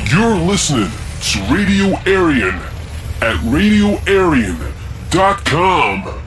You're listening to Radio Aryan at RadioAryan.com.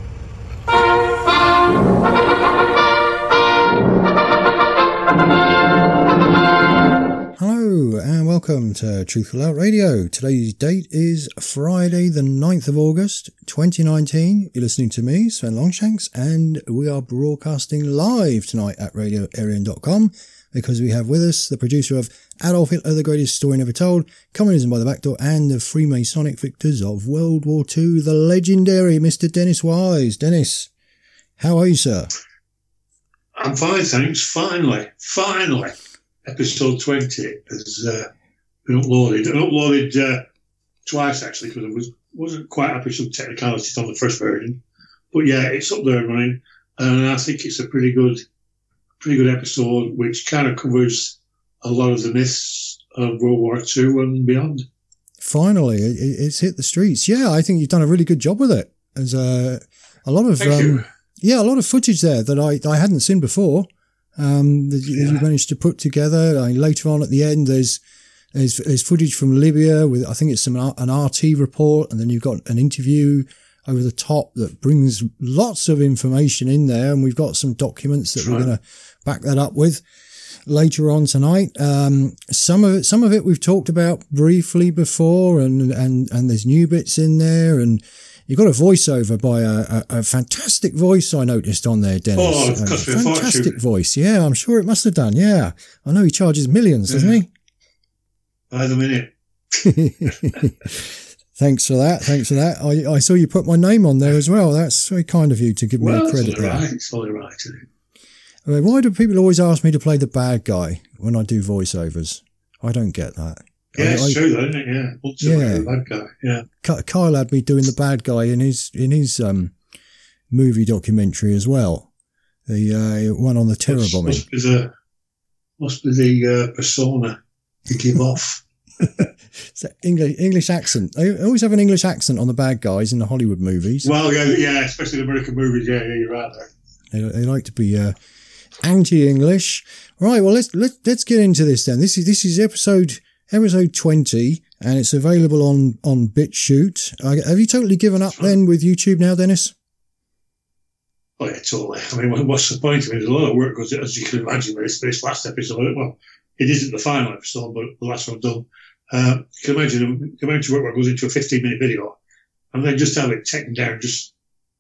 Hello and welcome to Truthful Out Radio. Today's date is Friday the 9th of August 2019. You're listening to me, Sven Longshanks, and we are broadcasting live tonight at RadioAryan.com because we have with us the producer of Adolf Hitler, The Greatest Story Never Told, Communism by the Back Door, and the Freemasonic victors of World War II, the legendary Mr. Dennis Wise. Dennis, how are you, sir? I'm fine, thanks. Finally. Episode 20 has been uploaded. And uploaded twice, actually, because I wasn't quite happy with some technicalities on the first version. But yeah, it's up there and running. And I think it's a pretty good episode, which kind of covers a lot of the myths of World War II and beyond. Finally, it's hit the streets. Yeah, I think you've done a really good job with it. There's a lot of a lot of footage there that I hadn't seen before. That you managed to put together. Later on at the end, there's footage from Libya with, I think it's an RT report, and then you've got an interview over the top that brings lots of information in there, and we've got some documents that we're going to back that up with later on tonight. Some of it we've talked about briefly before, and there's new bits in there, and you've got a voiceover by a fantastic voice I noticed on there, Dennis. Oh, it cost me a fantastic voice. Yeah, I'm sure it must have done. Yeah. I know he charges millions, doesn't he? By the minute. Thanks for that. I saw you put my name on there as well. That's very kind of you to give me a credit there. It's all right, isn't it? Why do people always ask me to play the bad guy when I do voiceovers? I don't get that. Yeah, it's true though, isn't it? Yeah. Ultimately, the bad guy. Yeah. Kyle had me doing the bad guy in his movie documentary as well. The one on the terror bombing. Must be the persona you give off. It's English accent. They always have an English accent on the bad guys in the Hollywood movies. Well, yeah, especially the American movies. Yeah, you're right there. They like to be anti-English. Right. Well, let's get into this then. This is episode 20, and it's available on BitChute. Have you totally given up then with YouTube now, Dennis? Oh yeah, totally. I mean, what's the point? I mean, there's a lot of work, because as you can imagine, this last episode, well, it isn't the final episode, but the last one I've done. You can imagine the amount of work that goes into a 15-minute video, and then just have it taken down, it's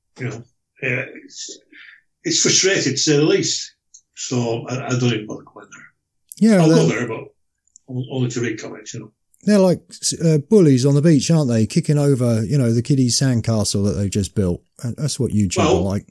frustrating to say the least. So I don't even bother going there. Yeah, I'll go there, but only to read comments, They're like bullies on the beach, aren't they? Kicking over, the kiddies' sandcastle that they've just built. That's what YouTube are like.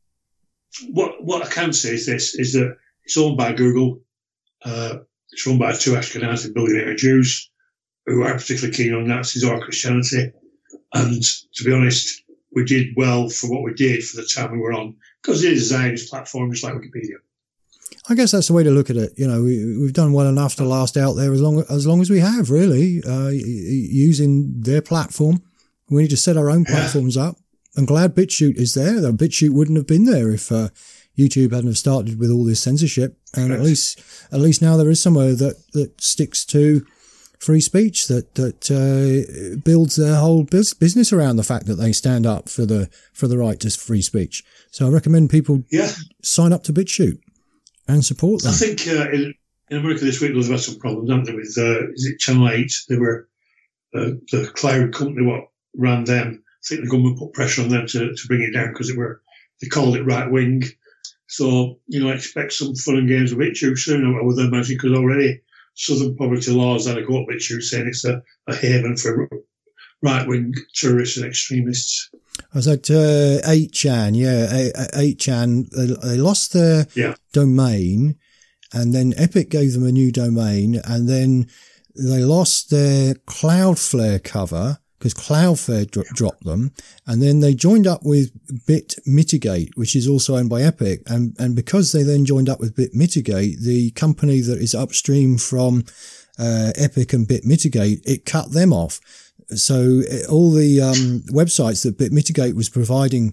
What I can say is this, is that it's owned by Google. It's run by two Ashkenazi billionaire Jews who aren't particularly keen on Nazis or Christianity. And to be honest, we did well for what we did for the time we were on, because it is a Zionist platform, just like Wikipedia. I guess that's the way to look at it. We've done well enough to last out there as long as we have, really, using their platform. We need to set our own platforms up. I'm glad BitChute is there. BitChute wouldn't have been there if YouTube hadn't have started with all this censorship. And at least now there is somewhere that sticks to free speech, that builds their whole business around the fact that they stand up for the right to free speech. So I recommend people sign up to BitChute and support them. I think in America this week they've had some problems, haven't they, with is it Channel 8? They were the cloud company what ran them. I think the government put pressure on them to bring it down, because they called it right wing. So expect some fun and games with BitChute soon, I would imagine, because already Southern Poverty Laws had a go at BitChute, saying it's a haven for right wing terrorists and extremists. I was at 8chan, 8chan. They lost their domain, and then Epic gave them a new domain, and then they lost their Cloudflare cover because Cloudflare dropped them, and then they joined up with BitMitigate, which is also owned by Epic, and because they then joined up with BitMitigate, the company that is upstream from Epic and BitMitigate, it cut them off. So all the websites that BitMitigate was providing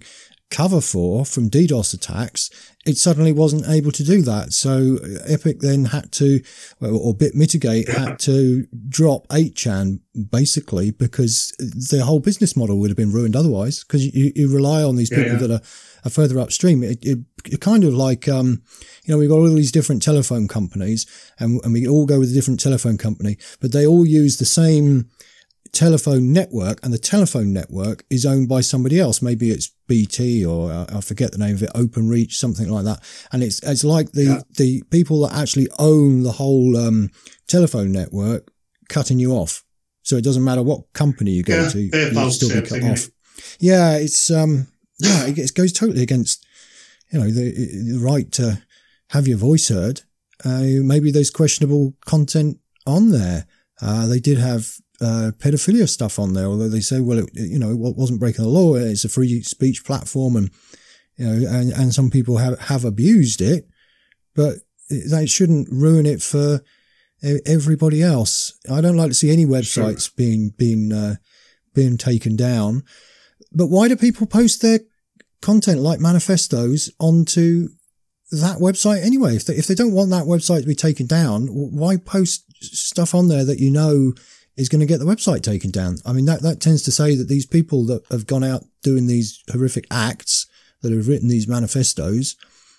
cover for from DDoS attacks, it suddenly wasn't able to do that. So Epic then had to, or BitMitigate had to drop 8chan basically, because their whole business model would have been ruined otherwise, because you rely on these people that are further upstream. It kind of like, we've got all these different telephone companies and we all go with a different telephone company, but they all use the same telephone network, and the telephone network is owned by somebody else. Maybe it's BT or I forget the name of it, OpenReach, something like that. And it's like the people that actually own the whole telephone network cutting you off. So it doesn't matter what company you go to, you'll still be cut off. Yeah, it goes totally against, the right to have your voice heard. Maybe there's questionable content on there. They did have pedophilia stuff on there, although they say, well, it wasn't breaking the law. It's a free speech platform, and and some people have abused it, but they shouldn't ruin it for everybody else. I don't like to see any websites being taken down. But why do people post their content like manifestos onto that website anyway? If they don't want that website to be taken down, why post stuff on there that is going to get the website taken down? I mean, that tends to say that these people that have gone out doing these horrific acts, that have written these manifestos,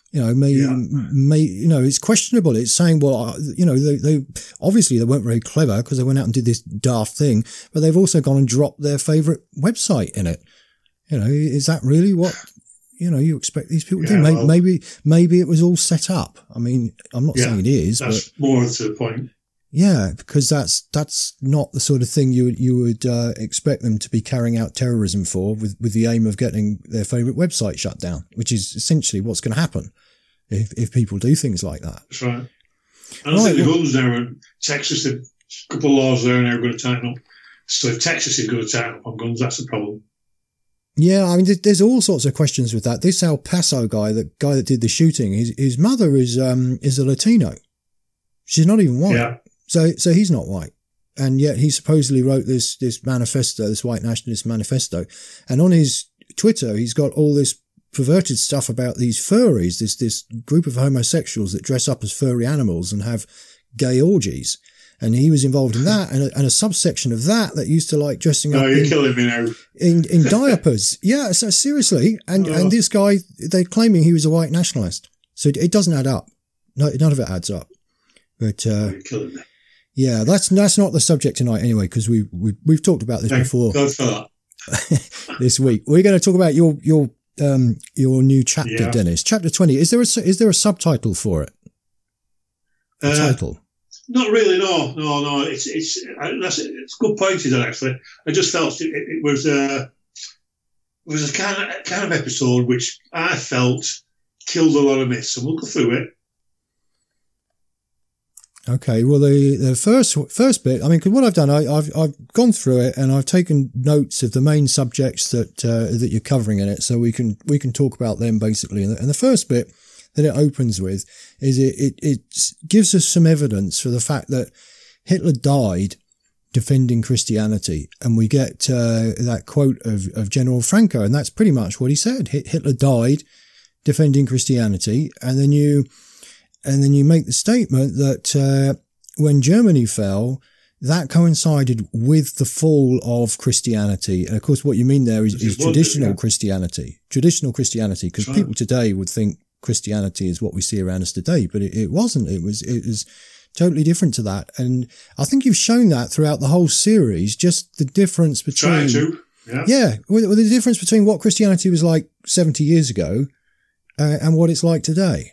it's questionable. It's saying, well, they obviously they weren't very clever because they went out and did this daft thing, but they've also gone and dropped their favorite website in it. Is that really what, you expect these people to do? Well, maybe it was all set up. I mean, I'm not saying it is, that's but more to the point. Yeah, because that's not the sort of thing you would expect them to be carrying out terrorism for, with the aim of getting their favourite website shut down, which is essentially what's going to happen if people do things like that. That's right. And I think the guns now in Texas, a couple of laws there now are going to tighten up. So if Texas is going to tighten up on guns, that's a problem. Yeah, I mean, there's all sorts of questions with that. This El Paso guy, the guy that did the shooting, his mother is a Latino. She's not even white. Yeah. So he's not white. And yet he supposedly wrote this manifesto, this white nationalist manifesto. And on his Twitter, he's got all this perverted stuff about these furries, this group of homosexuals that dress up as furry animals and have gay orgies. And he was involved in that, and a subsection of that used to like dressing up you're killing me now. in diapers. Yeah, so seriously. And this guy, they're claiming he was a white nationalist. So it doesn't add up. No, none of it adds up. But you're killing me. Yeah, that's not the subject tonight anyway, because we've talked about this before. God for that. This week we're going to talk about your new chapter, Dennis. Chapter 20. Is there a subtitle for it? Title? Not really. No. It's a good point, is that actually? I just felt it was a kind of episode which I felt killed a lot of myths, and we'll go through it. Okay, well, the first bit, I mean, cause what I've done, I've gone through it and I've taken notes of the main subjects that you're covering in it, so we can talk about them basically. And the first bit that it opens with is it gives us some evidence for the fact that Hitler died defending Christianity, and we get that quote of General Franco, and that's pretty much what he said. Hitler died defending Christianity, and then you make the statement that when Germany fell, that coincided with the fall of Christianity. And of course, what you mean there is traditional Christianity. Traditional Christianity, because people today would think Christianity is what we see around us today, but it wasn't. It was totally different to that. And I think you've shown that throughout the whole series, just the difference between... with the difference between what Christianity was like 70 years ago and what it's like today.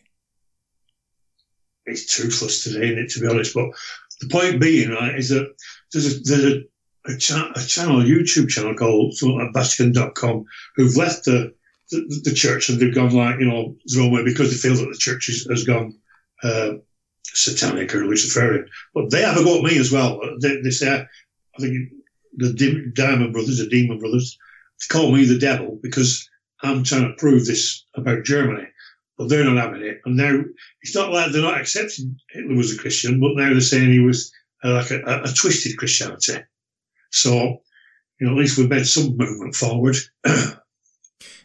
It's toothless today, isn't it, to be honest? But the point being, right, is that there's a channel, a YouTube channel called Vatican.com, who've left the church, and they've gone like, their own way because they feel that the church has gone satanic or Luciferian. But they have a go at me as well. They say, I think the Demon Brothers, they call me the devil because I'm trying to prove this about Germany. But they're not having it. And now, it's not like they're not accepting Hitler was a Christian, but now they're saying he was like a twisted Christianity. So, at least we've made some movement forward.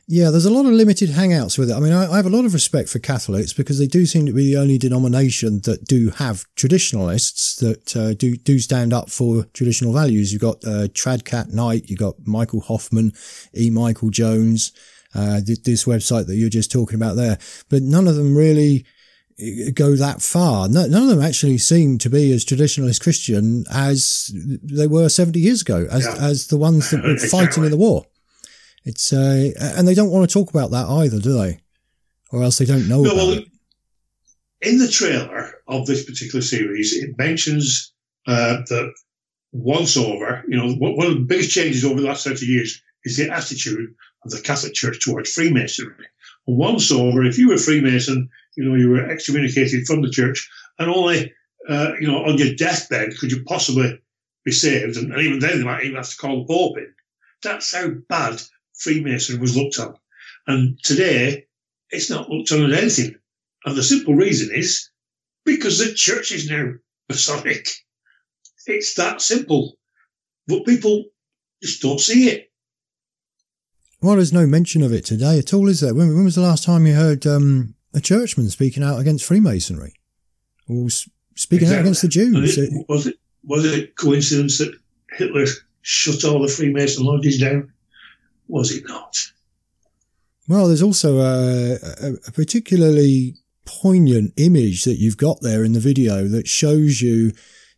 Yeah, there's a lot of limited hangouts with it. I mean, I have a lot of respect for Catholics because they do seem to be the only denomination that do have traditionalists that do stand up for traditional values. You've got Tradcat Knight, you've got Michael Hoffman, E. Michael Jones, this website that you're just talking about there. But none of them really go that far. None of them actually seem to be as traditionalist Christian as they were 70 years ago, as the ones that were fighting in the war. It's and they don't want to talk about that either, do they? Or else they don't know about it. In the trailer of this particular series, it mentions that once over, one of the biggest changes over the last 30 years is the attitude of the Catholic Church towards Freemasonry. Once over, if you were a Freemason, you were excommunicated from the church, and only, on your deathbed could you possibly be saved, and even then they might even have to call the Pope in. That's how bad Freemasonry was looked on. And today, it's not looked on as anything. And the simple reason is because the church is now Masonic. It's that simple. But people just don't see it. Well, there's no mention of it today at all, is there? When was the last time you heard a churchman speaking out against Freemasonry? Or speaking out against the Jews? Was it coincidence that Hitler shut all the Freemason lodges down? Was it not? Well, there's also a particularly poignant image that you've got there in the video that shows you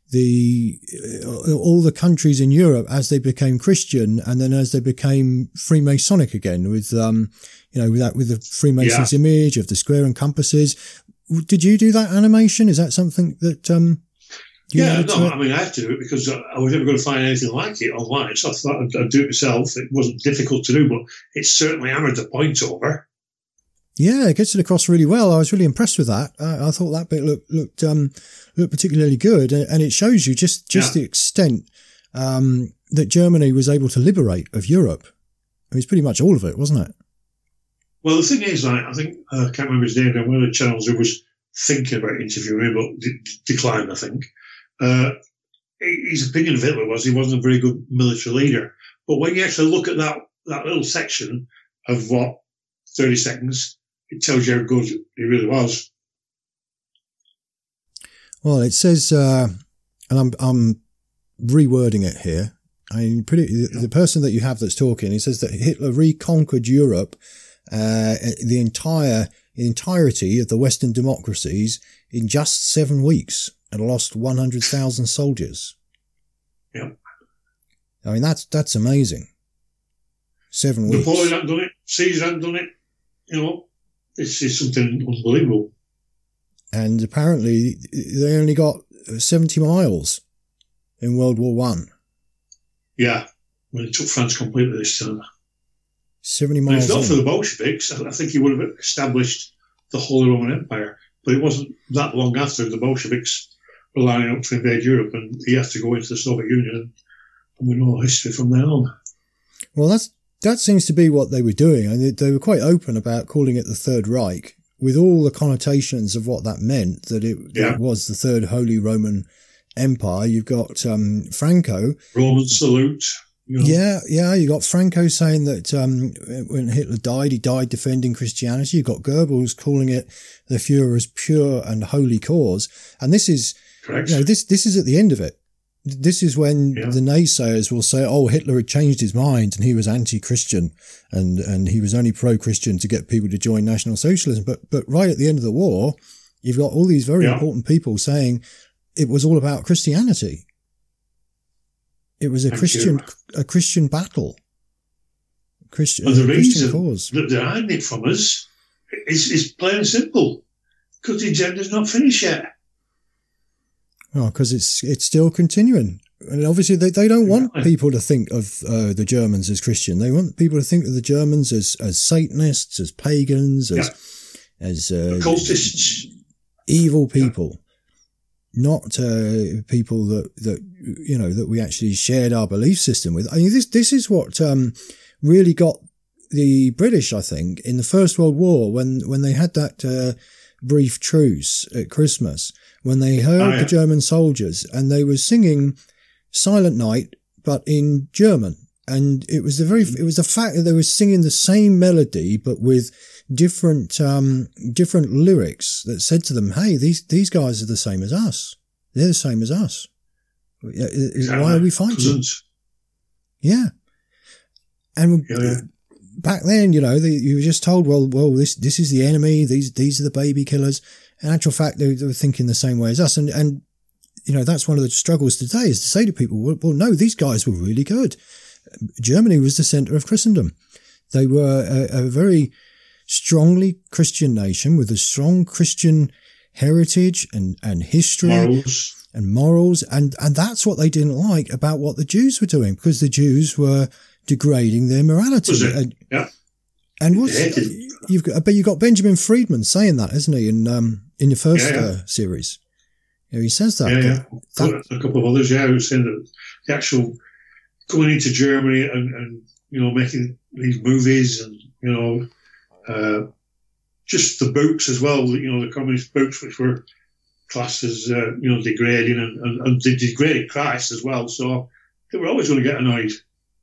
all the countries in Europe as they became Christian and then as they became Freemasonic again with the Freemasons image of the square and compasses. Did you do that animation? Is that something that I have to do it because I was never going to find anything like it online. So I thought I'd do it myself. It wasn't difficult to do, but it certainly hammered the point over. Yeah, it gets it across really well. I was really impressed with that. I thought that bit looked particularly good, and it shows you just the extent that Germany was able to liberate of Europe. It was pretty much all of it, wasn't it? Well, the thing is, I think I can't remember his name. One of the channels who was thinking about interviewing him, but declined, I think. His opinion of Hitler was he wasn't a very good military leader. But when you actually look at that little section of 30 seconds, it tells you how good he really was. Well, it says, and I'm rewording it here. I mean, the person that you have that's talking, he says that Hitler reconquered Europe, the entirety of the Western democracies in just 7 weeks and lost 100,000 soldiers. Yeah. I mean, that's amazing. 7 weeks. Napoleon hadn't done it. Caesar hadn't done it. This is something unbelievable. And apparently they only got 70 miles in World War One. Yeah. Well, it took France completely this time. 70 miles. And if not for the Bolsheviks, I think he would have established the Holy Roman Empire. But it wasn't that long after the Bolsheviks were lining up to invade Europe, and he had to go into the Soviet Union, and we know history from there on. Well, that seems to be what they were doing, and they were quite open about calling it the Third Reich, with all the connotations of what that meant, that it was the Third Holy Roman Empire. You've got Franco. Roman salute. Yeah. You got Franco saying that when Hitler died, he died defending Christianity. You've got Goebbels calling it the Führer's pure and holy cause. And this is, correct. This is at the end of it. This is when the naysayers will say, oh, Hitler had changed his mind and he was anti-Christian and he was only pro-Christian to get people to join National Socialism. But right at the end of the war, you've got all these very important people saying it was all about Christianity. It was a Christian battle. Christian cause. That they're hiding it from us is plain and simple. Because the agenda's not finished yet. Well, because it's still continuing. And obviously they don't want people to think of the Germans as Christian. They want people to think of the Germans as Satanists, as pagans, as cultists. Evil people. Not people that we actually shared our belief system with. I mean, this is what really got the British, I think, in the First World War when they had that brief truce at Christmas, when they heard the German soldiers and they were singing Silent Night, but in German. And it was the fact that they were singing the same melody, but with different lyrics that said to them, hey, these guys are the same as us. They're the same as us. Exactly. Why are we fighting? Cousins. Yeah. And back then, you were just told, well, this is the enemy. These are the baby killers. In actual fact, they were thinking the same way as us. And that's one of the struggles today, is to say to people, well, no, these guys were really good. Germany was the center of Christendom. They were a very strongly Christian nation with a strong Christian heritage and history and morals. And that's what they didn't like about what the Jews were doing, because the Jews were degrading their morality. Yeah. And you've got Benjamin Friedman saying that, isn't he? In the first series, he says that. A couple of others, who saying that the actual going into Germany and making these movies and just the books as well. The communist books, which were classed as degrading and they degraded Christ as well. So they were always going to get annoyed.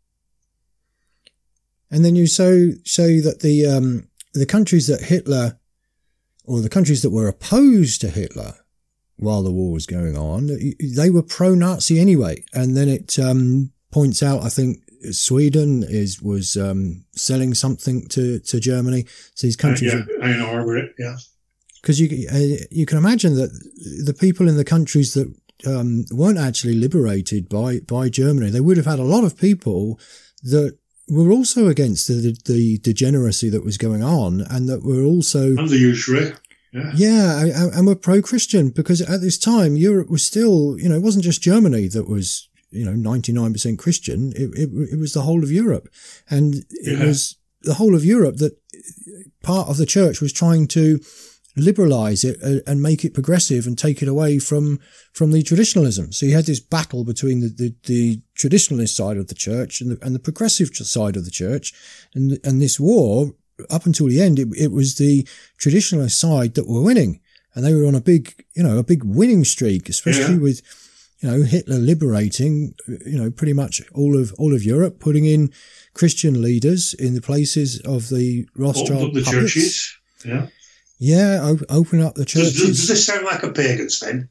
And then you show that the countries that Hitler, or the countries that were opposed to Hitler while the war was going on, they were pro-Nazi anyway. And then it points out, I think Sweden was selling something to Germany. So these countries, Iron Harbor, because you can imagine that the people in the countries that weren't actually liberated by Germany, they would have had a lot of people that were also against the degeneracy that was going on, and that were also and the usury. And were pro-Christian, because at this time Europe was still, it wasn't just Germany that was 99% Christian. It was the whole of Europe, and it was the whole of Europe that part of the church was trying to liberalize it and make it progressive and take it away from the traditionalism. So you had this battle between the traditionalist side of the church and the progressive side of the church. And this war, up until the end, it was the traditionalist side that were winning. And they were on a big winning streak, especially with, Hitler liberating, pretty much all of Europe, putting in Christian leaders in the places of the Rothschild puppets. Churches. Yeah, open up the churches. Does this sound like a pagan, Sven?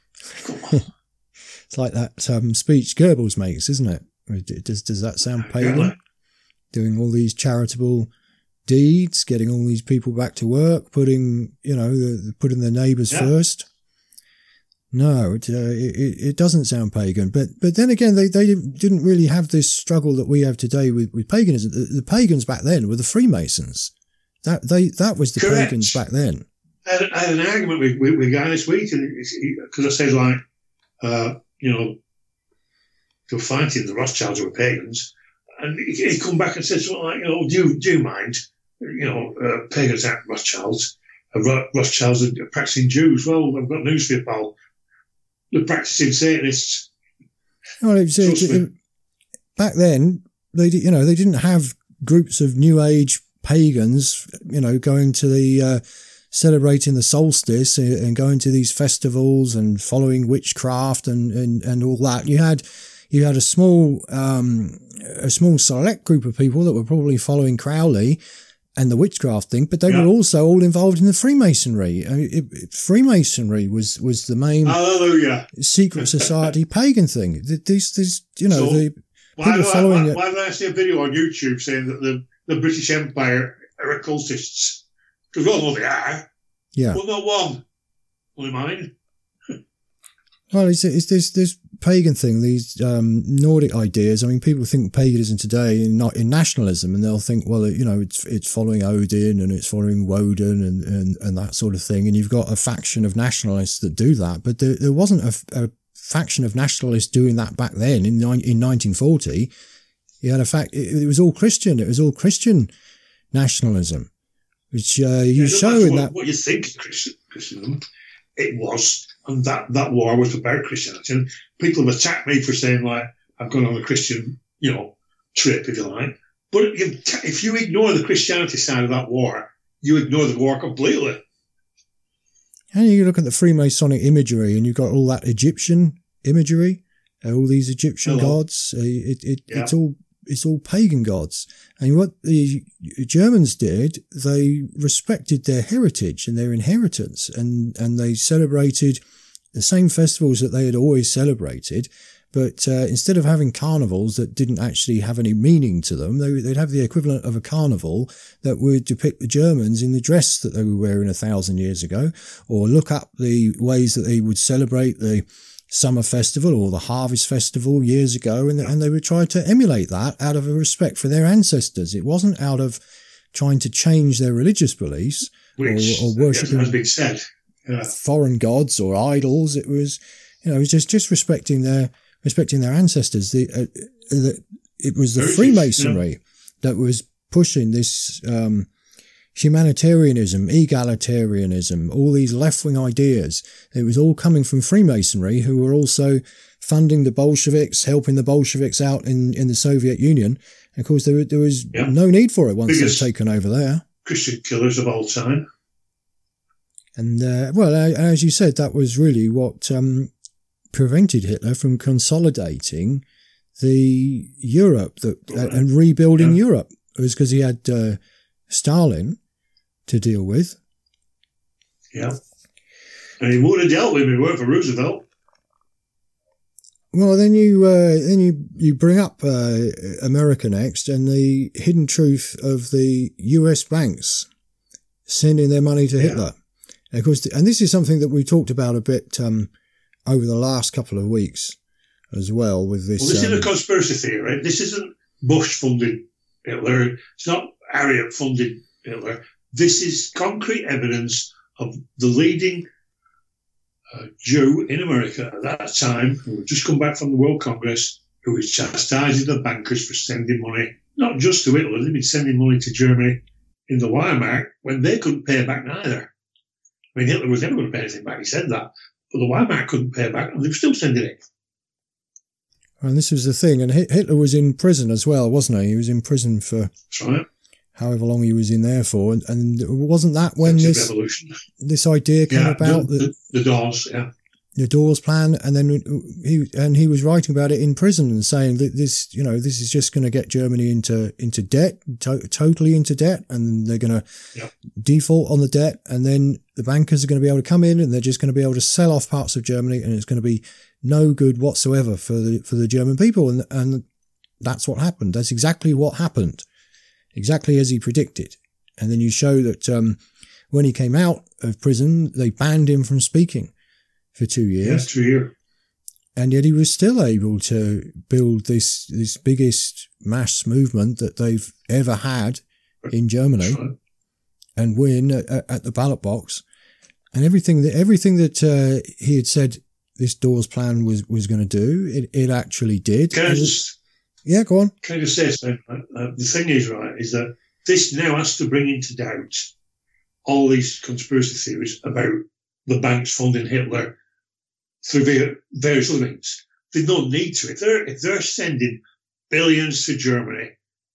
It's like that speech Goebbels makes, isn't it? Does that sound pagan? Yeah. Doing all these charitable deeds, getting all these people back to work, putting their neighbours first. No, it doesn't sound pagan. But then again, they didn't really have this struggle that we have today with paganism. The pagans back then were the Freemasons. That was the Correct. pagans back then. I had an argument with a guy this week, because I said, they were fighting the Rothschilds, who were pagans, and he come back and said something like, do you mind, pagans aren't Rothschilds, Rothschilds are practicing Jews. Well, I've got news for you, pal. They're practicing Satanists. Well, back then, they didn't have groups of New Age pagans, going to the celebrating the solstice and going to these festivals and following witchcraft and all that. You had a small select group of people that were probably following Crowley and the witchcraft thing, but they were also all involved in the Freemasonry. Freemasonry was the main secret society pagan thing. Why did I see a video on YouTube saying that the British Empire are occultists? Because we all know they are. Yeah. But not one. Only mine. Well, it's this pagan thing, these Nordic ideas. I mean, people think paganism today in nationalism, and they'll think, well, it's following Odin and it's following Woden and that sort of thing. And you've got a faction of nationalists that do that, but there wasn't a faction of nationalists doing that back then in 1940. You had it was all Christian. It was all Christian nationalism, which show in that. What you think is Christendom, it was, and that war was about Christianity. And people have attacked me for saying, like, I've gone on a Christian, trip, if you like. But if you ignore the Christianity side of that war, you ignore the war completely. And you look at the Freemasonic imagery, and you've got all that Egyptian imagery, all these Egyptian gods. It's it's all pagan gods. And what the Germans did, they respected their heritage and their inheritance, and they celebrated the same festivals that they had always celebrated. But instead of having carnivals that didn't actually have any meaning to them, they'd have the equivalent of a carnival that would depict the Germans in the dress that they were wearing 1,000 years ago, or look up the ways that they would celebrate the summer festival or the harvest festival years ago, and they would try to emulate that out of a respect for their ancestors. It wasn't out of trying to change their religious beliefs or worshipping has been said. Foreign gods or idols. It was, it was just respecting their ancestors. It was the Freemasonry that was pushing this humanitarianism, egalitarianism, all these left-wing ideas. It was all coming from Freemasonry, who were also funding the Bolsheviks, helping the Bolsheviks out in the Soviet Union. And of course, there was no need for it once they'd taken over there. Christian killers of all time. And, as you said, that was really what prevented Hitler from consolidating the Europe and rebuilding Europe. It was because he had Stalin to deal with. Yeah. And he would have dealt with him if it weren't for Roosevelt. Well, then you bring up America next, and the hidden truth of the U.S. banks sending their money to Hitler. And of course, and this is something that we talked about a bit over the last couple of weeks as well with this. Well, this isn't a conspiracy theory, right? This isn't Bush funded Hitler. It's not Harriet funded Hitler. This is concrete evidence of the leading Jew in America at that time, who had just come back from the World Congress, who was chastising the bankers for sending money, not just to Hitler, they'd been sending money to Germany in the Weimar when they couldn't pay back neither. I mean, Hitler was never going to pay anything back, he said that. But the Weimar couldn't pay back, and they were still sending it. And this was the thing, and Hitler was in prison as well, wasn't he? He was in prison for however long he was in there for, and wasn't that when this idea came about? The Dawes, the Dawes plan, and then he was writing about it in prison and saying that this is just going to get Germany into debt, totally into debt, and they're going to default on the debt, and then the bankers are going to be able to come in and they're just going to be able to sell off parts of Germany, and it's going to be no good whatsoever for the German people, and that's what happened. That's exactly what happened, exactly as he predicted. And then you show that when he came out of prison, they banned him from speaking for 2 years. Yes, 2 years. And yet he was still able to build this biggest mass movement that they've ever had in Germany and win at the ballot box. And everything that he had said this Dawes plan was going to do, it actually did. Can I just... Yeah, go on. Can I just say something? The thing is that this now has to bring into doubt all these conspiracy theories about the banks funding Hitler through various other means. There's no need to. If they're sending billions to Germany,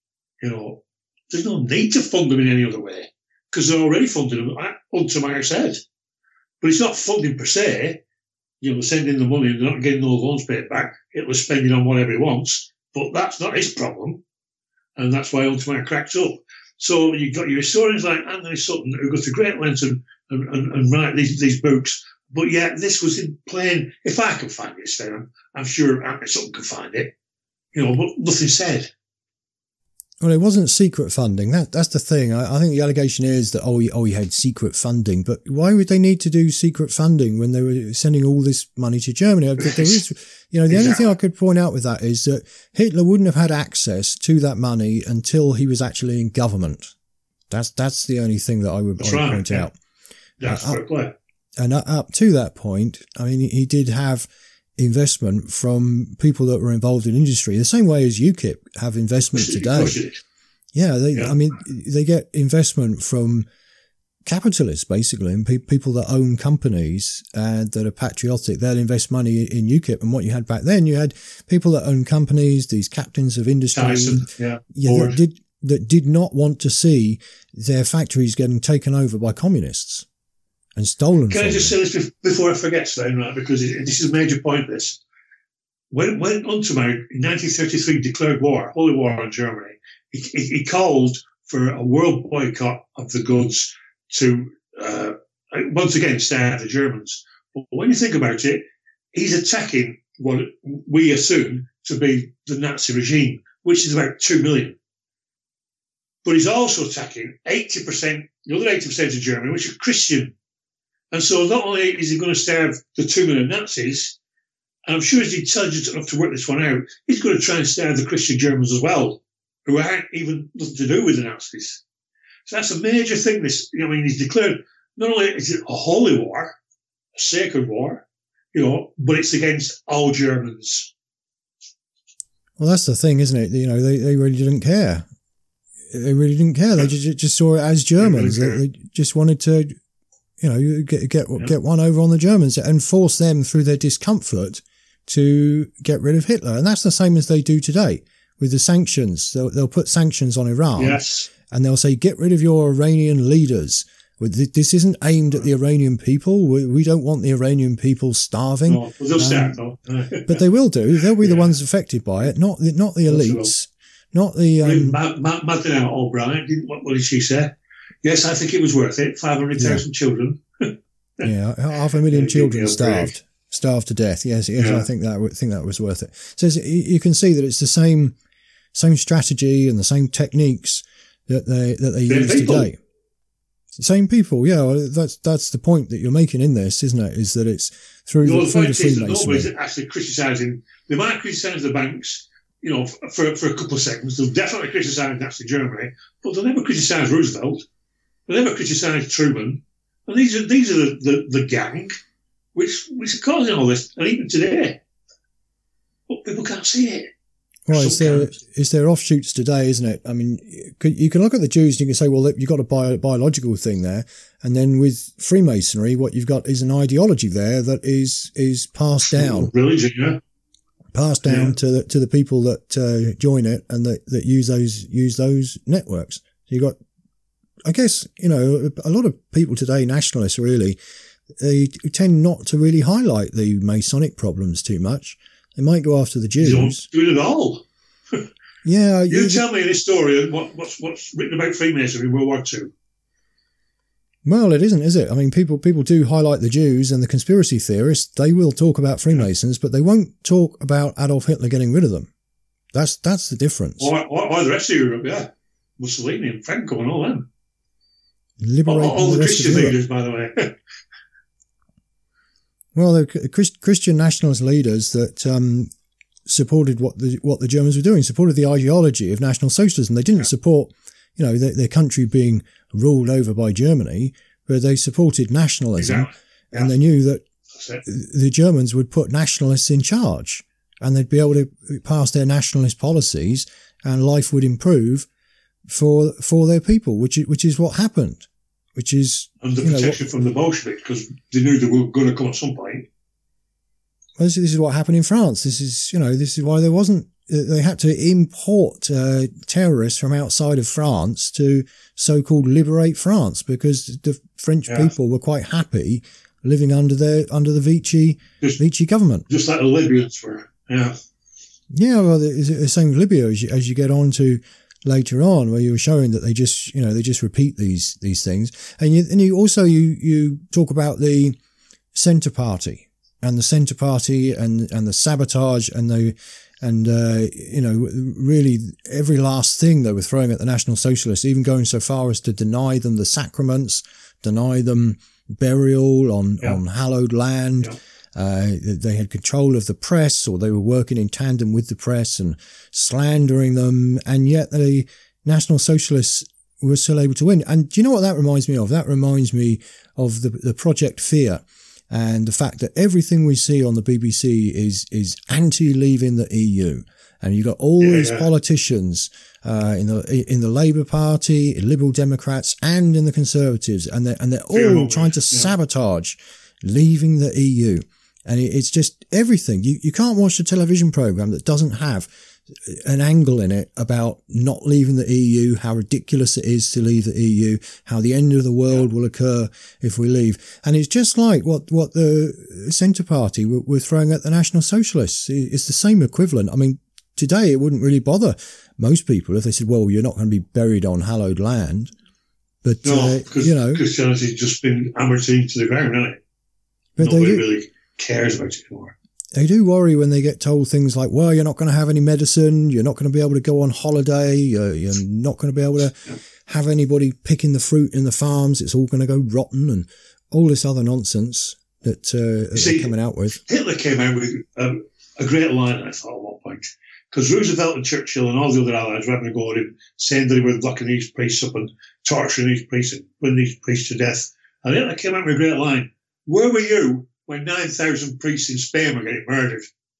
there's no need to fund them in any other way because they're already funding them, until like I said. But it's not funding per se. Sending the money and they're not getting no loans paid back. Hitler's spending on whatever he wants, but that's not his problem. And that's why Untermyer cracked up. So you've got your historians like Anthony Sutton who go to great lengths and write these books. But yet this was in plain, if I can find it, Sven, I'm sure Anthony Sutton can find it, but nothing said. Well, it wasn't secret funding. That's the thing. I think the allegation is that, he had secret funding. But why would they need to do secret funding when they were sending all this money to Germany? There is, the only thing I could point out with that is that Hitler wouldn't have had access to that money until he was actually in government. That's the only thing that I would point out. That's fair play. And up to that point, I mean, he did have investment from people that were involved in industry, the same way as UKIP have investment today. Yeah, they get investment from capitalists, basically, and people that own companies and that are patriotic. They'll invest money in UKIP. And what you had back then, you had people that own companies, these captains of industry, that did not want to see their factories getting taken over by communists and stolen. Can I just say this before I forget, Sven, right? Because this is a major point, this. when Untermauer in 1933 declared war, holy war on Germany, he called for a world boycott of the goods to once again starve the Germans. But when you think about it, he's attacking what we assume to be the Nazi regime, which is about 2 million. But he's also attacking 80%, the other 80% of Germany, which are Christian. And so not only is he going to starve the 2 million Nazis, and I'm sure he's intelligent enough to work this one out, he's going to try and starve the Christian Germans as well, who aren't even nothing to do with the Nazis. So that's a major thing. He's declared not only is it a holy war, a sacred war, but it's against all Germans. Well, that's the thing, isn't it? They really didn't care. They really didn't care. They just saw it as Germans. They just wanted to, get one over on the Germans and force them through their discomfort to get rid of Hitler. And that's the same as they do today with the sanctions. They'll put sanctions on Iran. Yes. And they'll say, get rid of your Iranian leaders. This isn't aimed at the Iranian people. We don't want the Iranian people starving. No, they'll starve, though. But they will do. They'll be the ones affected by it, not the elites. Not the Madeleine Albright. What did she say? Yes, I think it was worth it. 500,000 children. Yeah, 500,000 children starved to death. Yes, yeah. I think that was worth it. So you can see that it's the same strategy and the same techniques that they use today. Same people, yeah. Well, that's the point that you're making in this, isn't it? Is that it's through the Freemasonry. Nobody's actually criticising. They might criticise the banks. For a couple of seconds, they'll definitely criticise Nazi Germany, but they'll never criticise Roosevelt. They'll never criticise Truman. And these are the gang which are causing all this, and even today. But people can't see it. Well, it's their offshoots today, isn't it? I mean, you can look at the Jews and you can say, well, you've got a biological thing there. And then with Freemasonry, what you've got is an ideology there that is passed down. Religion, yeah. Passed down to the people that join it and that use those networks. So you got, I guess, a lot of people today, nationalists really, they tend not to really highlight the Masonic problems too much. They might go after the Jews. You don't do it at all. Yeah. You tell me an historian what's written about Freemasonry in World War II. Well, it isn't, is it? I mean, people do highlight the Jews and the conspiracy theorists. They will talk about Freemasons, but they won't talk about Adolf Hitler getting rid of them. That's the difference. Or the rest of Europe, yeah. Mussolini and Franco and all them. Liberating all the Christian leaders, by the way. Well, the Christian nationalist leaders that supported what the Germans were doing, supported the ideology of National Socialism. They didn't support, their country being ruled over by Germany, but they supported nationalism. Exactly. Yeah. And they knew that the Germans would put nationalists in charge and they'd be able to pass their nationalist policies and life would improve for their people, which is what happened. Which is under protection from the Bolsheviks, because they knew they were going to come at some point. Well, this is what happened in France. This is why they had to import terrorists from outside of France to so-called liberate France, because the French people were quite happy living under the Vichy government, just like the Libyans were. Yeah. Yeah, well, the same with Libya as you get on to later on, where you were showing that they just repeat these things, and you talk about the Centre Party and the sabotage and really every last thing they were throwing at the National Socialists, even going so far as to deny them the sacraments, deny them burial on hallowed land. Yeah. They had control of the press, or they were working in tandem with the press and slandering them, and yet the National Socialists were still able to win. And do you know what that reminds me of? That reminds me of the Project Fear, and the fact that everything we see on the BBC is anti-leaving the EU. And you've got all these politicians in the Labour Party, Liberal Democrats, and in the Conservatives, and they're all trying to sabotage leaving the EU. And it's just everything. You can't watch a television program that doesn't have an angle in it about not leaving the EU, how ridiculous it is to leave the EU, how the end of the world will occur if we leave. And it's just like what the Centre Party were throwing at the National Socialists. It's the same equivalent. I mean, today it wouldn't really bother most people if they said, well, you're not going to be buried on hallowed land. But, because Christianity's just been hammered into the ground, hasn't it? But nobody really cares about it anymore. They do worry when they get told things like, well, you're not going to have any medicine, you're not going to be able to go on holiday, you're not going to be able to have anybody picking the fruit in the farms, it's all going to go rotten, and all this other nonsense that they're coming out with. Hitler came out with a great line, I thought, at one point, because Roosevelt and Churchill and all the other allies were having a go at him, saying that he was locking these priests up and torturing these priests and putting these priests to death. And Hitler came out with a great line. Where were you when 9,000 priests in Spain were getting murdered?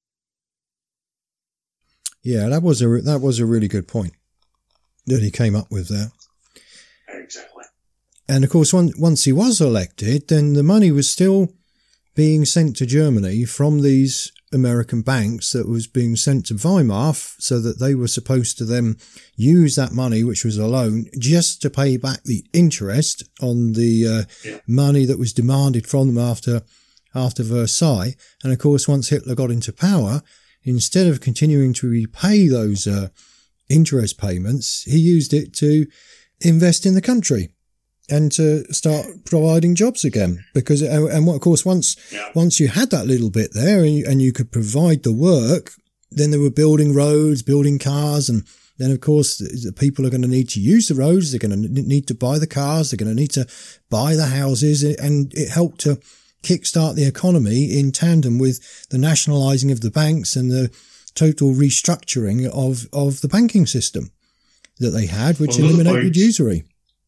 Yeah, that was a really good point that he came up with there. Exactly. And of course, once he was elected, then the money was still being sent to Germany from these American banks that was being sent to Weimar, so that they were supposed to then use that money, which was a loan, just to pay back the interest on the money that was demanded from them after Versailles. And of course, once Hitler got into power, instead of continuing to repay those interest payments, he used it to invest in the country and to start providing jobs again. Because, and of course, once you had that little bit there and you could provide the work, then they were building roads, building cars, and then, of course, the people are going to need to use the roads, they're going to need to buy the cars, they're going to need to buy the houses, and it helped to kickstart the economy in tandem with the nationalising of the banks and the total restructuring of the banking system that they had, which eliminated usury.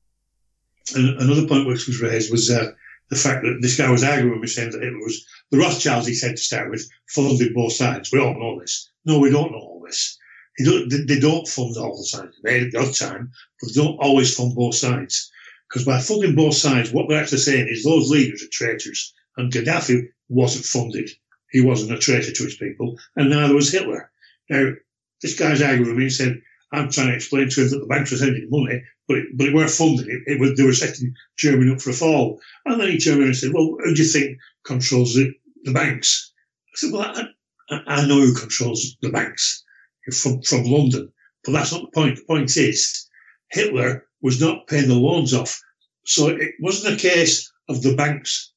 Another point which was raised was the fact that this guy was arguing with me, saying that it was the Rothschilds, he said to start with, funded both sides. We all know this. No, we don't know all this. They don't fund all the time. They made it the odd time, but they don't always fund both sides. Because by funding both sides, what they're actually saying is those leaders are traitors. And Gaddafi wasn't funded. He wasn't a traitor to his people, and neither was Hitler. Now, this guy's arguing with me and said, I'm trying to explain to him that the banks were sending money, but it weren't funded. They were setting Germany up for a fall. And then he turned around and said, well, who do you think controls the banks? I said, well, I know who controls the banks from London, but that's not the point. The point is, Hitler was not paying the loans off. So it wasn't a case of the banks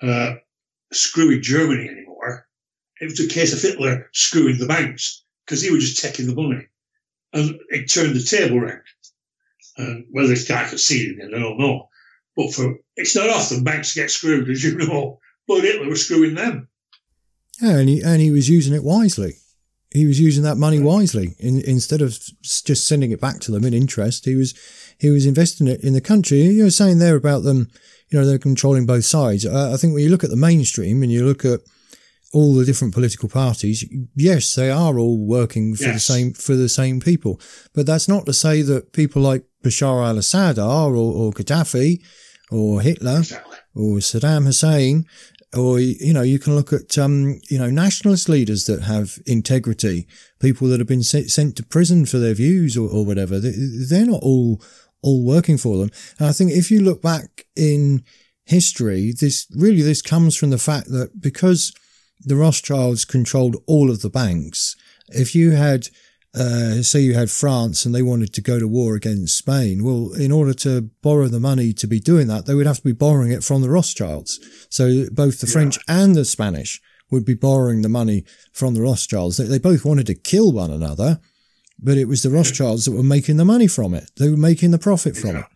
screwing Germany anymore. It was a case of Hitler screwing the banks because he was just taking the money. And it turned the table round. And whether this guy could see it again, I don't know. But it's not often banks get screwed, as you know. But Hitler was screwing them. Yeah, and he was using it wisely. He was using that money wisely. Instead of just sending it back to them in interest, he was investing it in the country. You were saying there about them, they're controlling both sides. I think when you look at the mainstream and you look at all the different political parties, yes, they are all working for the same people. But that's not to say that people like Bashar al-Assad are, or Gaddafi, or Hitler, or Saddam Hussein, or, you can look at, nationalist leaders that have integrity, people that have been sent to prison for their views or whatever. They're not all working for them. And I think if you look back in history, this comes from the fact that because the Rothschilds controlled all of the banks, if you had, say you had France and they wanted to go to war against Spain, well, in order to borrow the money to be doing that, they would have to be borrowing it from the Rothschilds. So both the French and the Spanish would be borrowing the money from the Rothschilds. They both wanted to kill one another, but it was the Rothschilds that were making the money from it. They were making the profit from it.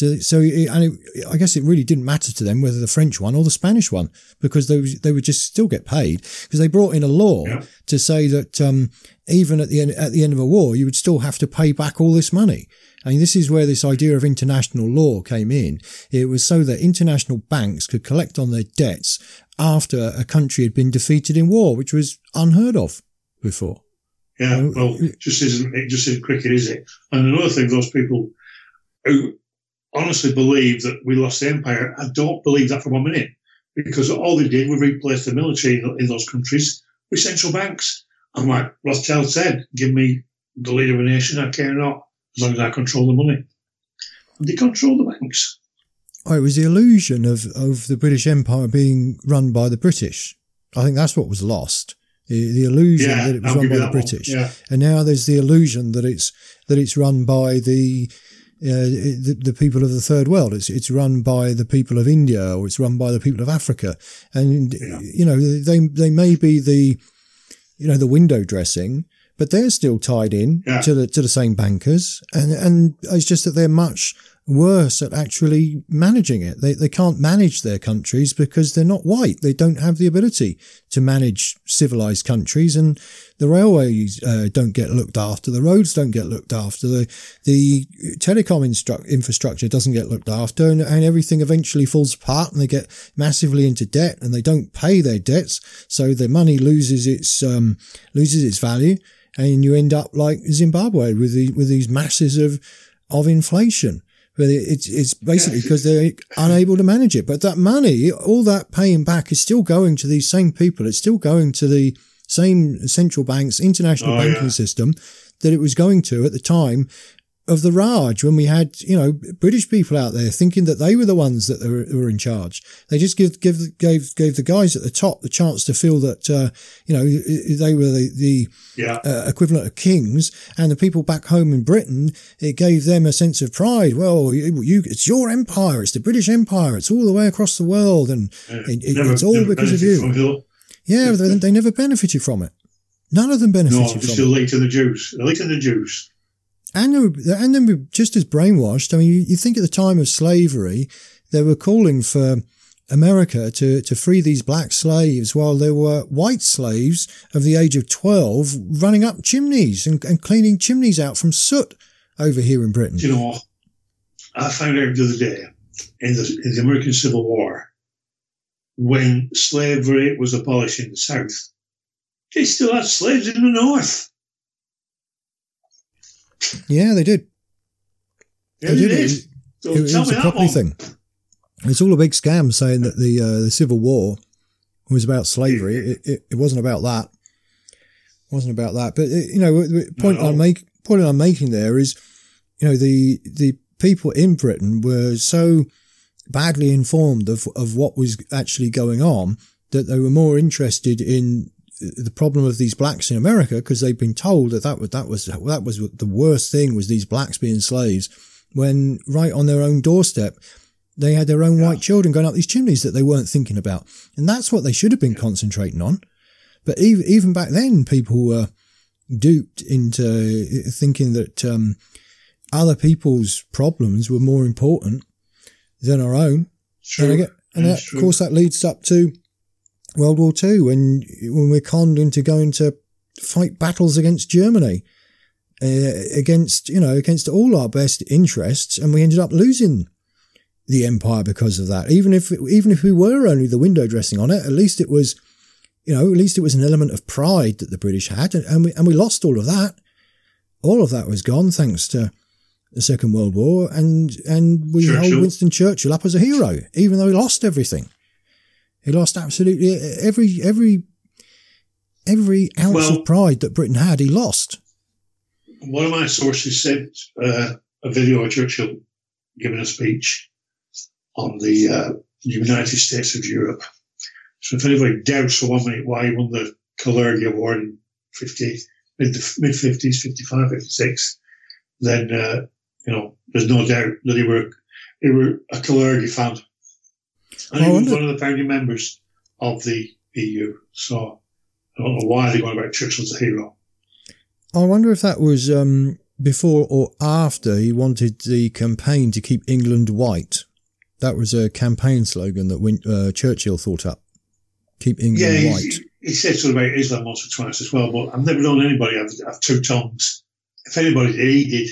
I guess it really didn't matter to them whether the French won or the Spanish won, because they would just still get paid, because they brought in a law to say that even at the end of a war, you would still have to pay back all this money. I mean, this is where this idea of international law came in. It was so that international banks could collect on their debts after a country had been defeated in war, which was unheard of before. Yeah, well, it just isn't cricket, is it? And another thing, those people who honestly believe that we lost the empire, I don't believe that for 1 minute. because all they did was replace the military in those countries with central banks. And like Rothschild said, give me the leader of a nation, I care not, as long as I control the money. They control the banks. Oh, it was the illusion of the British Empire being run by the British. I think that's what was lost. The illusion that it was run by the British. Yeah. And now there's the illusion that it's run by the people of the third world. It's run by the people of India, or it's run by the people of Africa. And, they may be the window dressing, but they're still tied in to the same bankers. And it's just that they're much worse at actually managing it. They can't manage their countries because they're not white. They don't have the ability to manage civilized countries, and the railways don't get looked after. The roads don't get looked after. The telecom infrastructure doesn't get looked after, and everything eventually falls apart, and they get massively into debt, and they don't pay their debts, so their money loses its value, and you end up like Zimbabwe with these masses of inflation. But it's basically because they're unable to manage it. But that money, all that paying back, is still going to these same people. It's still going to the same central banks, international banking system that it was going to at the time of the Raj, when we had, British people out there thinking that they were the ones that were in charge. They just gave the guys at the top the chance to feel that, they were the equivalent of kings, and the people back home in Britain, it gave them a sense of pride. Well, it's your empire. It's the British Empire. It's all the way across the world, and it's all because of you. Yeah, they never benefited from it. None of them benefited from it. No, it's the elite and the Jews. And they were just as brainwashed. I mean, you think at the time of slavery, they were calling for America to free these black slaves, while there were white slaves of the age of 12 running up chimneys and cleaning chimneys out from soot over here in Britain. Do you know what? I found out the other day in the American Civil War, when slavery was abolished in the South, they still had slaves in the North. Yeah, they did. Yeah, they did. So it was a property thing. It's all a big scam saying that the Civil War was about slavery. It wasn't about that. It wasn't about that. But the point I'm making there is, the people in Britain were so badly informed of what was actually going on that they were more interested in the problem of these blacks in America, because they've been told that was the worst thing, was these blacks being slaves, when right on their own doorstep they had their own white children going up these chimneys that they weren't thinking about. And that's what they should have been concentrating on. But even back then, people were duped into thinking that other people's problems were more important than our own. True. And of course that leads up to World War II, when we're conned into going to fight battles against Germany, against all our best interests, and we ended up losing the empire because of that. Even if we were only the window dressing on it, at least it was, an element of pride that the British had, and we lost all of that. All of that was gone thanks to the Second World War, and we hold Winston Churchill up as a hero, even though he lost everything. He lost absolutely every ounce of pride that Britain had. He lost. One of my sources sent a video of Churchill giving a speech on the United States of Europe. So if anybody doubts for 1 minute why he won the Kalergi Award in mid-50s, 55, 56, then there's no doubt that they were a Kalergi fan. And he was one of the founding members of the EU. So I don't know why they're going about Churchill as a hero. I wonder if that was before or after he wanted the campaign to keep England white. That was a campaign slogan that Churchill thought up. Keep England white. He said something about Islam once or twice as well, but I've never known anybody have two tongues. If anybody did, he did.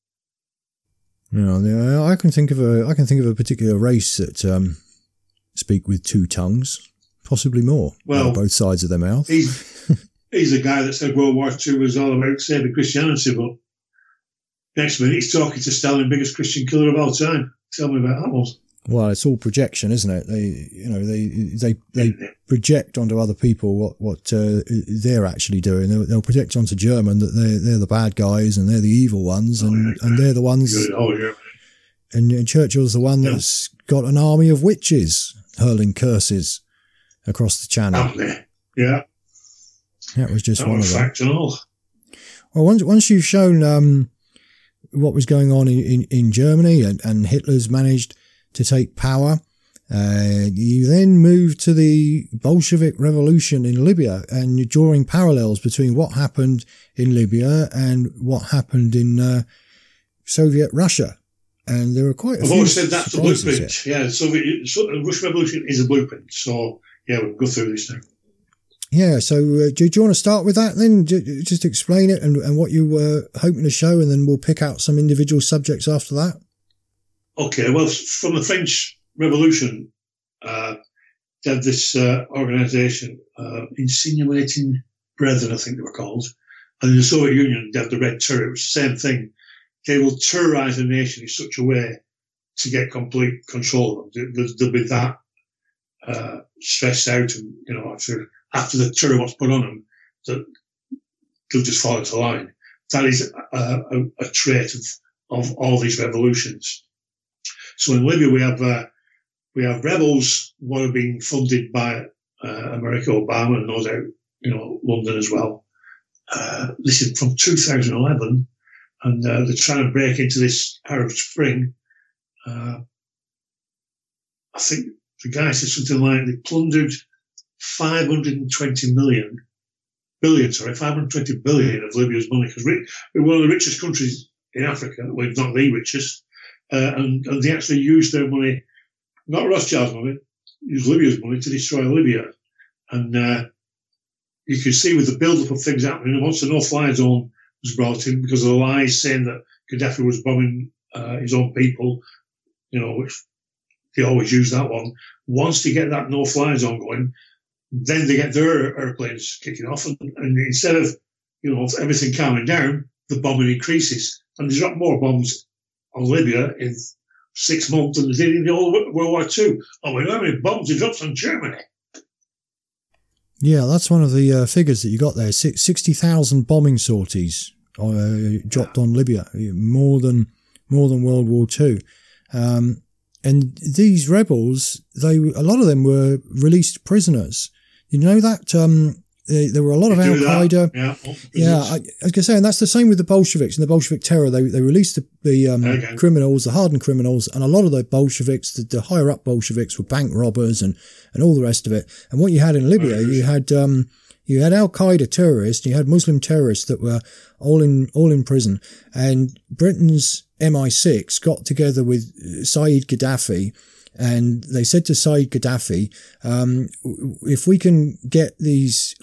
I can think of a particular race that speak with two tongues, possibly more. Well, both sides of their mouth. He's the guy that said World War II was all about saving Christianity, but next minute he's talking to Stalin, biggest Christian killer of all time. Tell me about that one. Well, it's all projection, isn't it? They project onto other people what they're actually doing. They'll project onto German that they're the bad guys and they're the evil ones, and they're the ones. And Churchill's the one that's got an army of witches hurling curses across the channel. Yeah, that was just one of them. Fact and all. Well, once you've shown what was going on in Germany and Hitler's managed to take power, you then move to the Bolshevik Revolution in Libya, and you're drawing parallels between what happened in Libya and what happened in Soviet Russia. And there are quite a few. I've always said that's the blueprint. Here. Yeah, the Russian Revolution is a blueprint. So, yeah, we'll go through this now. Yeah, so do you want to start with that then? Just explain it and what you were hoping to show, and then we'll pick out some individual subjects after that. Okay, well, from the French Revolution, they had this organisation, Insinuating Brethren, I think they were called. And in the Soviet Union, they had the Red Terror. It was the same thing. They will terrorise a nation in such a way to get complete control of them. They'll be that stressed out, and after the terror was put on them, that they'll just fall into line. That is a trait of all these revolutions. So in Libya, we have rebels what are being funded by America, Obama, and no doubt, London as well. This is from 2011, and they're trying to break into this Arab Spring. I think the guy said something like they plundered 520 billion of Libya's money, because we're one of the richest countries in Africa. Well, not the richest. And they actually used their money, not Rothschild's money, used Libya's money to destroy Libya. And you can see with the build-up of things happening, and once the no-fly zone was brought in because of the lies saying that Gaddafi was bombing his own people, which they always use that one. Once they get that no-fly zone going, then they get their airplanes kicking off, and instead of everything calming down, the bombing increases, and they drop more bombs on Libya in 6 months than they did in the whole World War II. Oh, we know how many bombs they dropped on Germany. Yeah, that's one of the figures that you got there. 60,000 bombing sorties dropped on Libya, more than World War II. And these rebels, a lot of them were released prisoners. You know that there were a lot of Al Qaeda. I was going to say, and that's the same with the Bolsheviks and the Bolshevik terror. They released the criminals, the hardened criminals, and a lot of the Bolsheviks, the higher up Bolsheviks, were bank robbers and all the rest of it. And what you had in Libya, you had Al Qaeda terrorists, you had Muslim terrorists that were all in prison, and Britain's MI6 got together with Saeed Gaddafi. And they said to Saeed Gaddafi, if we can get these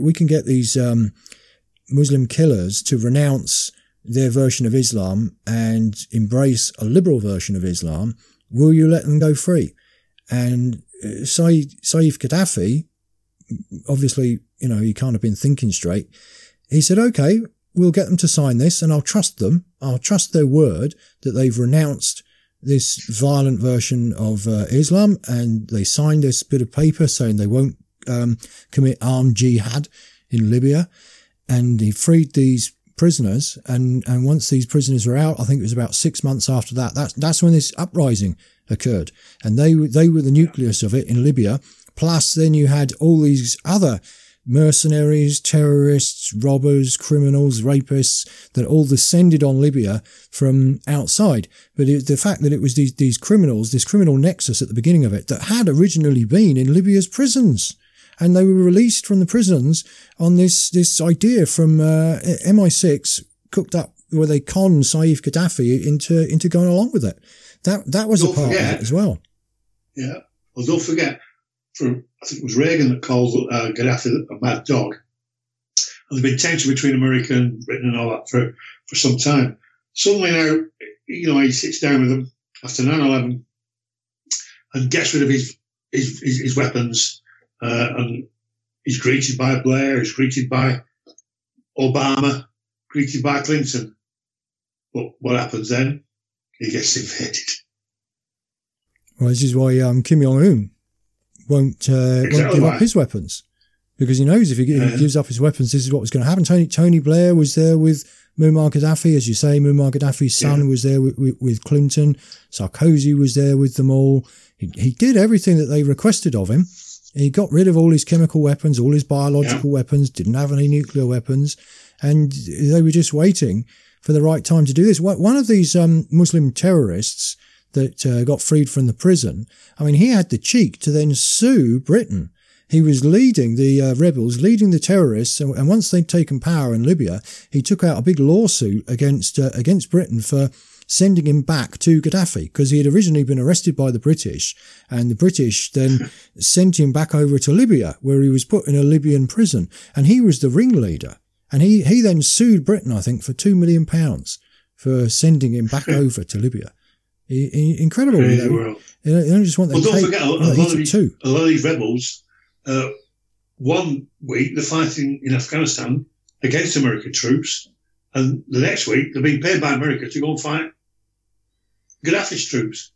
Muslim killers to renounce their version of Islam and embrace a liberal version of Islam, will you let them go free? And Saeed Gaddafi, obviously, he can't have been thinking straight. He said, okay, we'll get them to sign this, and I'll trust them. I'll trust their word that they've renounced this violent version of Islam, and they signed this bit of paper saying they won't commit armed jihad in Libya. And he freed these prisoners, and once these prisoners were out, I think it was about 6 months after that's when this uprising occurred, and they were the nucleus of it in Libya. Plus then you had all these other mercenaries, terrorists, robbers, criminals, rapists that all descended on Libya from outside. But the fact that it was these criminals, this criminal nexus at the beginning of it, that had originally been in Libya's prisons. And they were released from the prisons on this idea from MI6 cooked up where they conned Saif Gaddafi into going along with it. That was a part of it as well. Yeah. Well, don't forget, I think it was Reagan that called Gaddafi a mad dog. And there's been tension between America and Britain and all that for some time. Suddenly now, he sits down with them after 9/11 and gets rid of his weapons. And he's greeted by Blair, he's greeted by Obama, greeted by Clinton. But what happens then? He gets invaded. Well, this is why Kim Jong-un won't give up his weapons, because he knows if he gives up his weapons, this is what was going to happen. Tony Blair was there with Muammar Gaddafi, as you say. Muammar Gaddafi's son was there with Clinton. Sarkozy was there with them all. He did everything that they requested of him. He got rid of all his chemical weapons, all his biological weapons, didn't have any nuclear weapons, and they were just waiting for the right time to do this. One of these Muslim terrorists that got freed from the prison, I mean, he had the cheek to then sue Britain. He was leading the rebels, leading the terrorists, and once they'd taken power in Libya, he took out a big lawsuit against Britain for sending him back to Gaddafi, because he had originally been arrested by the British, and the British then sent him back over to Libya, where he was put in a Libyan prison, and he was the ringleader. And he then sued Britain, I think, for £2 million for sending him back over to Libya. Incredible. They don't just want their don't cake, forget, a lot of these rebels, 1 week they're fighting in Afghanistan against American troops, and the next week they're being paid by America to go and fight Gaddafi's troops.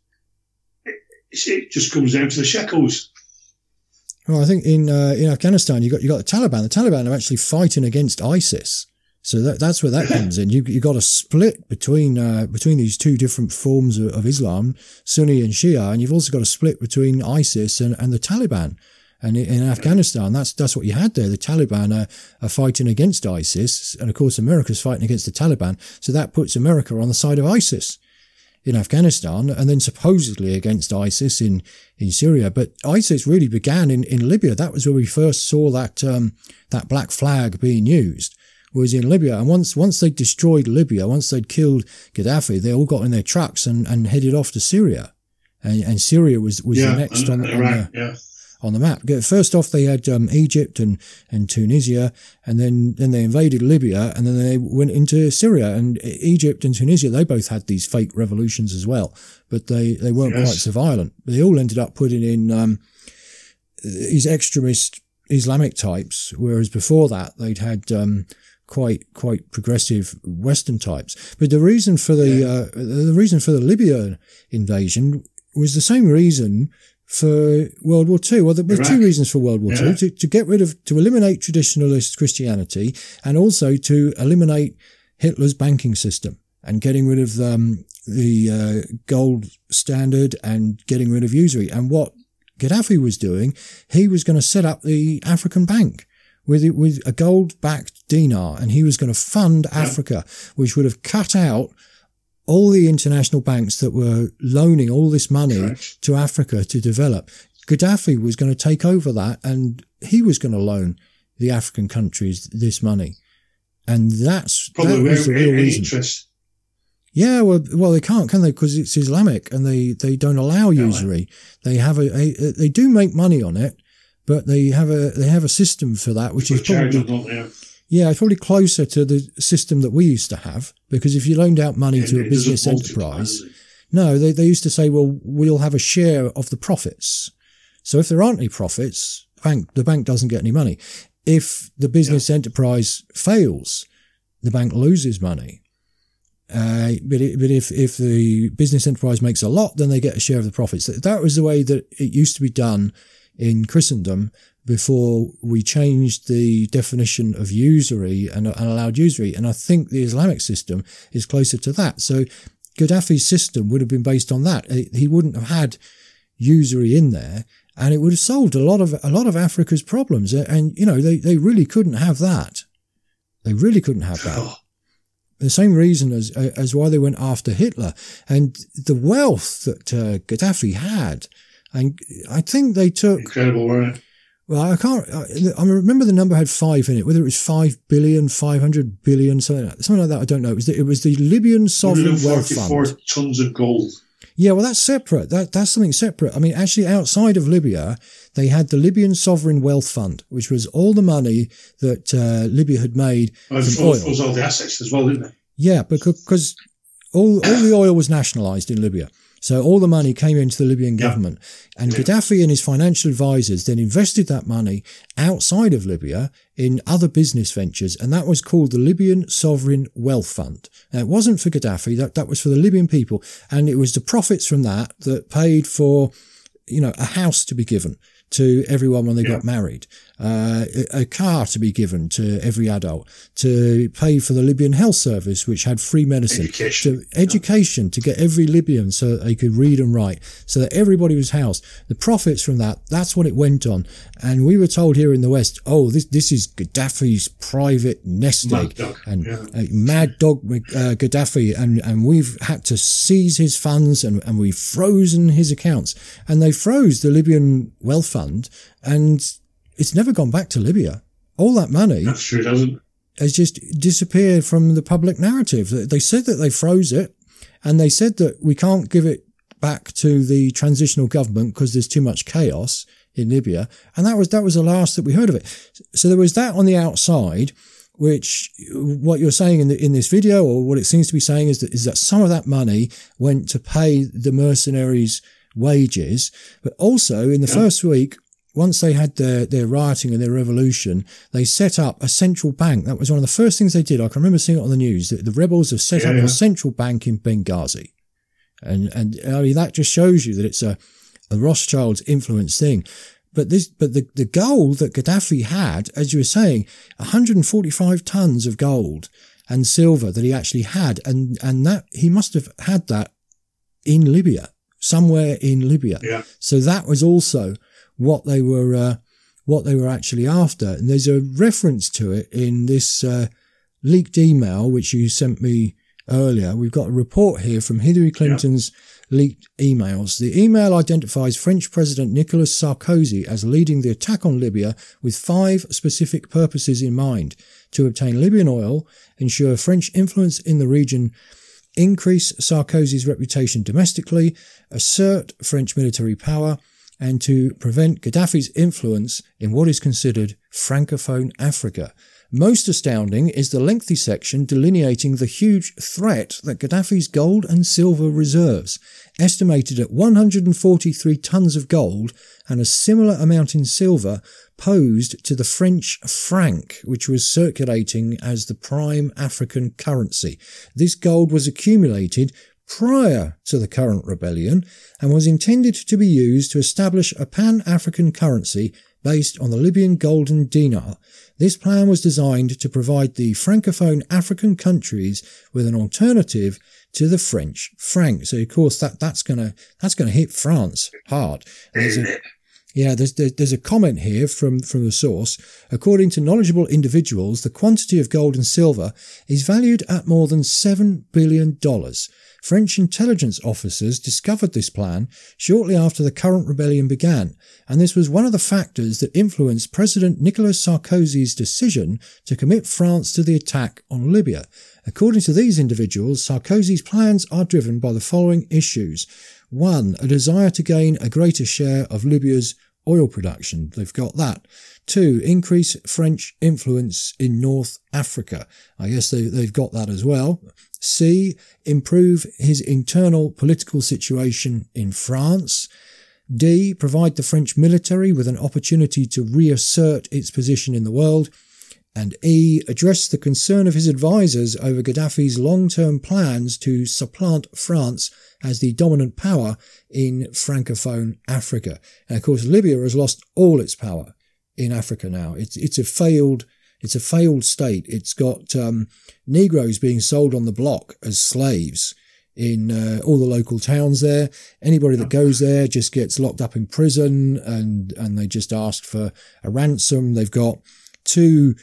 It just comes down to the shekels. Well, I think in Afghanistan you got the Taliban. The Taliban are actually fighting against ISIS, so that's where that comes in. You got a split between these two different forms of Islam, Sunni and Shia, and you've also got a split between ISIS and the Taliban. And in Afghanistan, that's what you had there. The Taliban are fighting against ISIS, and of course America's fighting against the Taliban. So that puts America on the side of ISIS in Afghanistan, and then supposedly against ISIS in Syria. But ISIS really began in Libya. That was where we first saw that black flag being used, was in Libya. And once they destroyed Libya, once they'd killed Gaddafi, they all got in their trucks and headed off to Syria. And Syria was the next on the map. First off, they had Egypt and Tunisia, and then they invaded Libya, and then they went into Syria. And Egypt and Tunisia, they both had these fake revolutions as well, but they weren't quite so violent. They all ended up putting in these extremist Islamic types, whereas before that they'd had quite progressive Western types. But the reason for the Libya invasion was the same reason for World War II. Well, there were two reasons for World War II: to eliminate traditionalist Christianity, and also to eliminate Hitler's banking system and getting rid of the gold standard and getting rid of usury. And what Gaddafi was doing, he was going to set up the African bank with a gold-backed dinar, and he was going to fund Africa, which would have cut out all the international banks that were loaning all this money to Africa to develop. Gaddafi was going to take over that, and he was going to loan the African countries this money. And that was the real reason. Interest. Yeah, well, they can't, can they? Because it's Islamic, and they don't allow usury. They have they do make money on it, but they have a system for that, which is probably it's probably closer to the system that we used to have. Because if you loaned out money to a business enterprise, no, they used to say, well, we'll have a share of the profits. So if there aren't any profits, the bank doesn't get any money. If the business enterprise fails, the bank loses money. But if the business enterprise makes a lot, then they get a share of the profits. That was the way that it used to be done in Christendom before we changed the definition of usury and allowed usury. And I think the Islamic system is closer to that. So Gaddafi's system would have been based on that. He wouldn't have had usury in there, and it would have solved a lot of Africa's problems. And you know, they really couldn't have that. They really couldn't have that. The same reason as why they went after Hitler, and the wealth that Gaddafi had. And I think they took incredible, right? Well, I remember the number had 5 in it, whether it was 5 billion, 500 billion, something like that. I don't know. It was the Libyan Sovereign Wealth Fund. 44 tons of gold. Yeah, well, that's separate. That's something separate. I mean, actually, outside of Libya, they had the Libyan Sovereign Wealth Fund, which was all the money that Libya had made from oil. It was all the assets as well, didn't it? Yeah, because all the oil was nationalised in Libya. So all the money came into the Libyan government, and Gaddafi and his financial advisors then invested that money outside of Libya in other business ventures, and that was called the Libyan Sovereign Wealth Fund. Now, it wasn't for Gaddafi, that was for the Libyan people, and it was the profits from that paid for, a house to be given to everyone when they got married, a car to be given to every adult, to pay for the Libyan health service, which had free medicine, education to get every Libyan so that they could read and write, so that everybody was housed. The profits from that's what it went on. And we were told here in the West, this is Gaddafi's private nest egg, mad dog Gaddafi, and we've had to seize his funds and we've frozen his accounts. And they froze the Libyan wealth fund, and it's never gone back to Libya. All that money, that's true, doesn't, has just disappeared from the public narrative. They said that they froze it, and they said that we can't give it back to the transitional government because there's too much chaos in Libya. And that was the last that we heard of it. So there was that on the outside, which what you're saying in this video, or what it seems to be saying, is that some of that money went to pay the mercenaries' wages. But also in the first week, once they had their rioting and their revolution, they set up a central bank. That was one of the first things they did. I can remember seeing it on the news, that the rebels have set up a central bank in Benghazi. And I mean, that just shows you that it's a Rothschild's influence thing. But the gold that Gaddafi had, as you were saying, 145 tons of gold and silver that he actually had. And that he must have had that in Libya, somewhere in Libya. Yeah. So that was also what they were actually after. And there's a reference to it in this leaked email, which you sent me earlier. We've got a report here from Hillary Clinton's leaked emails. The email identifies French President Nicolas Sarkozy as leading the attack on Libya with 5 specific purposes in mind: to obtain Libyan oil, ensure French influence in the region, increase Sarkozy's reputation domestically, assert French military power, and to prevent Gaddafi's influence in what is considered Francophone Africa. Most astounding is the lengthy section delineating the huge threat that Gaddafi's gold and silver reserves, estimated at 143 tons of gold and a similar amount in silver, posed to the French franc, which was circulating as the prime African currency. This gold was accumulated prior to the current rebellion and was intended to be used to establish a pan-African currency based on the Libyan golden dinar. This plan was designed to provide the Francophone African countries with an alternative to the French franc. So of course that's gonna hit France hard. There's a comment here from the source. According to knowledgeable individuals, the quantity of gold and silver is valued at more than $7 billion. French intelligence officers discovered this plan shortly after the current rebellion began, and this was one of the factors that influenced President Nicolas Sarkozy's decision to commit France to the attack on Libya. According to these individuals, Sarkozy's plans are driven by the following issues. 1. A desire to gain a greater share of Libya's oil production. They've got that. 2. Increase French influence in North Africa. I guess they've got that as well. C. Improve his internal political situation in France. D. Provide the French military with an opportunity to reassert its position in the world. And E. Address the concern of his advisors over Gaddafi's long-term plans to supplant France as the dominant power in Francophone Africa. And of course, Libya has lost all its power in Africa now. It's a failed state. It's got Negroes being sold on the block as slaves in all the local towns there. Anybody that goes there just gets locked up in prison, and they just ask for a ransom. They've got two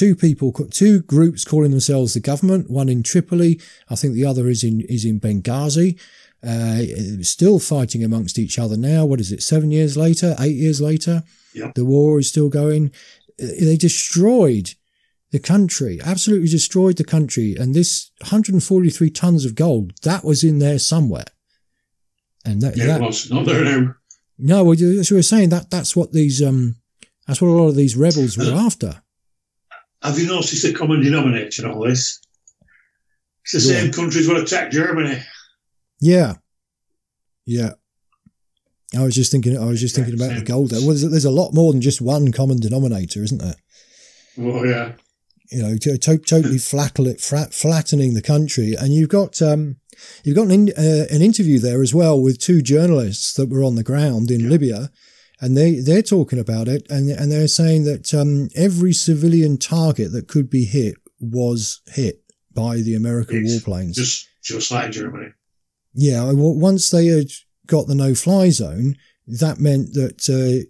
groups calling themselves the government, one in Tripoli. I think the other is in Benghazi. Still fighting amongst each other now. What is it? 7 years later, 8 years later, The war is still going. They destroyed the country, absolutely destroyed the country. And this 143 tons of gold, that was in there somewhere. And that was not there now. No, as we were saying, that's what that's what a lot of these rebels were after. Have you noticed the common denominator in all this? It's the same countries that attacked Germany. Yeah. Yeah. I was just thinking about the gold there. Well, there's a lot more than just one common denominator, isn't there? Well, yeah. You know, totally flattening the country. And you've got an interview there as well with two journalists that were on the ground in Libya, and they're talking about it, and they're saying that every civilian target that could be hit was hit by the American warplanes. Just like Germany. Yeah, once they had got the no-fly zone, that meant that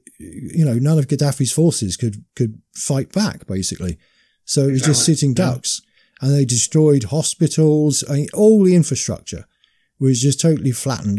none of Gaddafi's forces could fight back, basically. So it was just sitting ducks, and they destroyed hospitals. I mean, all the infrastructure was just totally flattened.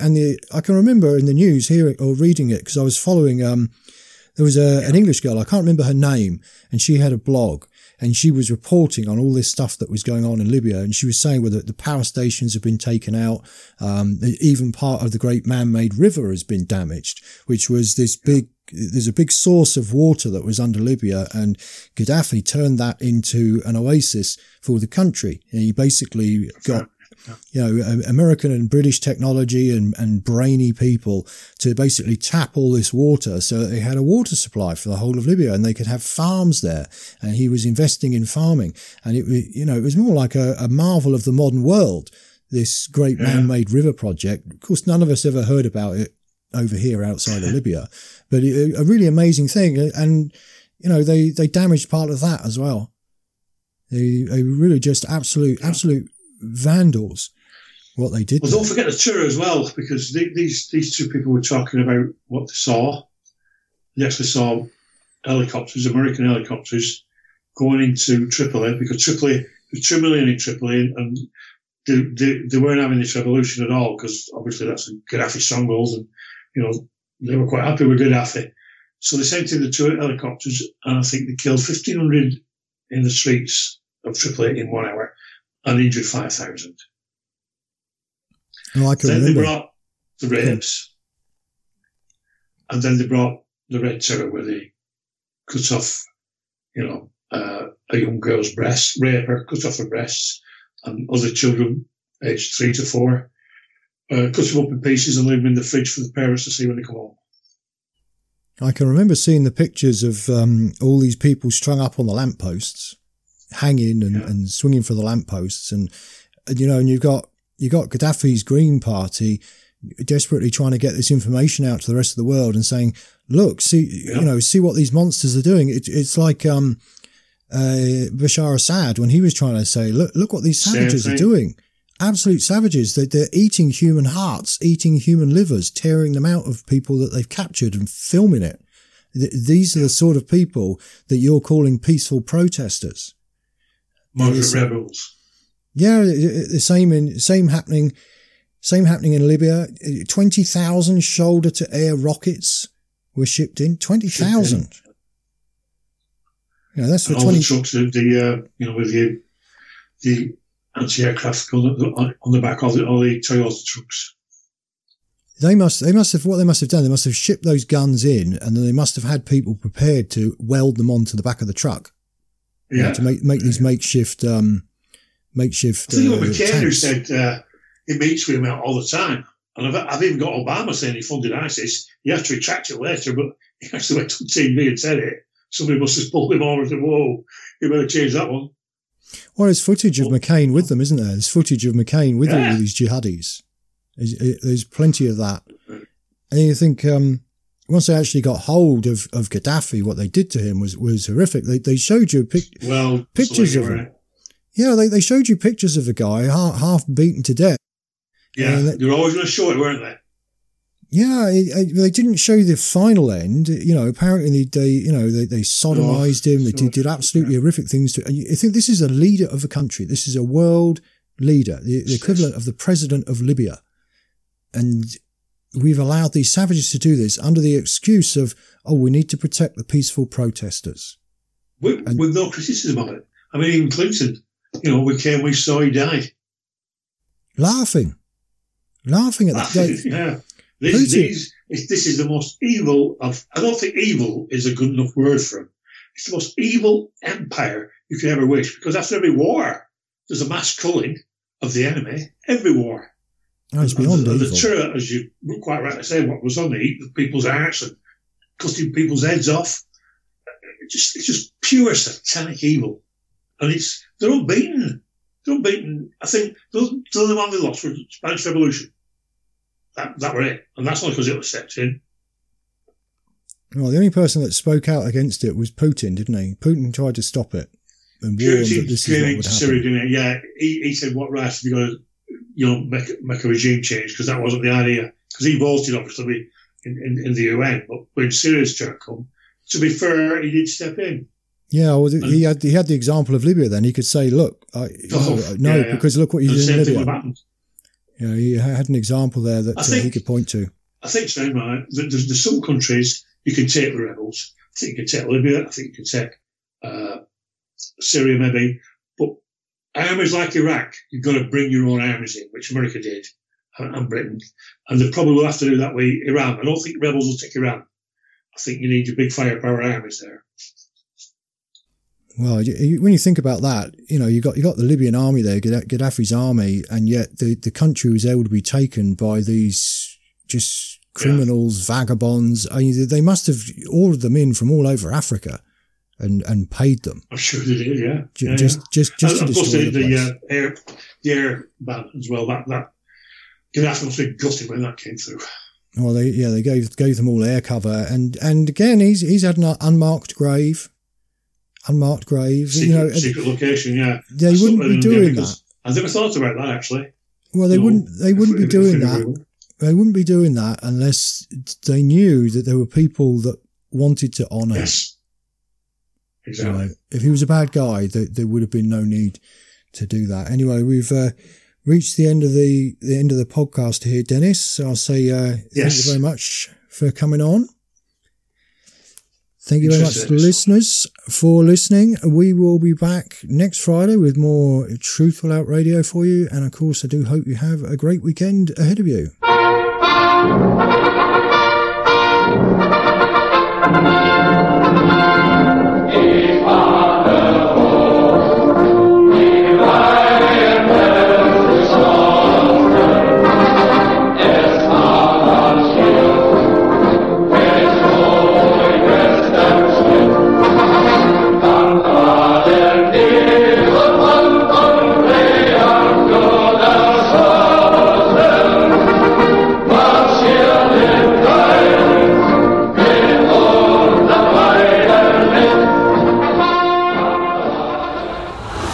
I can remember in the news hearing or reading it, because I was following. There was an English girl, I can't remember her name, and she had a blog, and she was reporting on all this stuff that was going on in Libya, and she was saying whether the power stations have been taken out, even part of the great man-made river has been damaged, which was there's a big source of water that was under Libya, and Gaddafi turned that into an oasis for the country. And he basically got, American and British technology and brainy people to basically tap all this water so that they had a water supply for the whole of Libya, and they could have farms there. And he was investing in farming, and it was more like a marvel of the modern world, this great man-made river project. Of course, none of us ever heard about it over here outside of Libya, but a really amazing thing. And, they damaged part of that as well. They really just absolute vandals, what they did. Well, don't forget the tour as well, because these two people were talking about what they saw. They actually saw helicopters, American helicopters, going into Tripoli, because Tripoli, there's 2 million in Tripoli, and they weren't having this revolution at all, because obviously that's a Gaddafi stronghold, and they were quite happy with Gaddafi. So they sent in the 2 helicopters, and I think they killed 1,500 in the streets of Tripoli in 1 hour and injured 5,000. Oh, I can then remember. They brought the rapes, and then they brought the Red Terror, where they cut off, a young girl's breast, rape her, cut off her breasts, and other children aged 3 to 4. Cut them up in pieces and leave them in the fridge for the parents to see when they come home. I can remember seeing the pictures of all these people strung up on the lampposts, hanging and swinging for the lampposts, and you've got Gaddafi's Green Party desperately trying to get this information out to the rest of the world and saying, "Look, see what these monsters are doing." It's like Bashar Assad when he was trying to say, "Look what these savages are doing." Absolute savages. They're eating human hearts, eating human livers, tearing them out of people that they've captured and filming it. These are the sort of people that you're calling peaceful protesters. Moderate rebels. Yeah, the same happening in Libya. 20,000 shoulder-to-air rockets were shipped in. 20,000. Yeah, that's for all 20. The trucks, with the anti-aircraft on the back of all the Toyota trucks. They must have done. They must have shipped those guns in, and then they must have had people prepared to weld them onto the back of the truck. Yeah, to make these makeshift. I think what McCain, who said he meets with him all the time, and I've even got Obama saying he funded ISIS. He had to retract it later, but he actually went on TV and said it. Somebody must have pulled him over and said, "Whoa, you better change that one." Well, there's footage of McCain with them, isn't there? There's footage of McCain with all these jihadis. There's plenty of that. And you think, once they actually got hold of Gaddafi, what they did to him was horrific. They showed you pictures of him. Yeah, they showed you pictures of the guy half beaten to death. Yeah, they were always going to show it, weren't they? Yeah, they didn't show the final end. Apparently they sodomized him. They did absolutely horrific things to. And you think this is a leader of a country. This is a world leader, the equivalent of the president of Libya, and we've allowed these savages to do this under the excuse of, we need to protect the peaceful protesters, with no criticism of it. I mean, even Clinton, we saw he died, laughing at that. Yeah. This is the most evil of. I don't think evil is a good enough word for him. It's the most evil empire you could ever wish, because after every war, there's a mass culling of the enemy. Every war, Oh, it's beyond and evil. the terror, as you quite rightly say, what was on the people's hearts and cutting people's heads off. It's just pure satanic evil. And they're unbeaten. They're unbeaten. I think the only one they lost was the Spanish Revolution. That were it. And that's not because it was stepped in. Well, the only person that spoke out against it was Putin, didn't he? Putin tried to stop it and warned that this is what would happen. Syria, didn't he? Yeah, he said, what right have you got to make a regime change? Because that wasn't the idea. Because he voted, obviously, in the UN. But when Syria's turn come, to be fair, he did step in. Yeah, well, he had the example of Libya. Then he could say, "Look, because look what you did in Libya." Yeah, he had an example there that he could point to. I think so, right? There's some countries you can take the rebels. I think you can take Libya. I think you can take Syria, maybe. But armies like Iraq, you've got to bring your own armies in, which America did, and Britain. And they probably will have to do that with Iran. I don't think rebels will take Iran. I think you need your big firepower armies there. Well, when you think about that, you got the Libyan army there, Gaddafi's army, and yet the country was able to be taken by these just criminals, vagabonds. I mean, they must have ordered them in from all over Africa and paid them. I'm sure they did, yeah. Just to destroy the place. The air ban as well. That Gaddafi must have been gutted when that came through. Well, they gave them all air cover, and again he's had an unmarked grave. Secret location, yeah. They wouldn't be doing that. I never thought about that, actually. Well, they wouldn't be doing that. They wouldn't be doing that unless they knew that there were people that wanted to honour him. Yes, exactly. If he was a bad guy, there would have been no need to do that. Anyway, we've reached the end of the podcast here, Dennis. So I'll say thank you very much for coming on. Thank you very much to the listeners for listening. We will be back next Friday with more Truthful Out Radio for you. And of course, I do hope you have a great weekend ahead of you.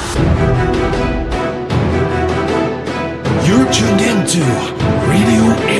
You're tuned into Radio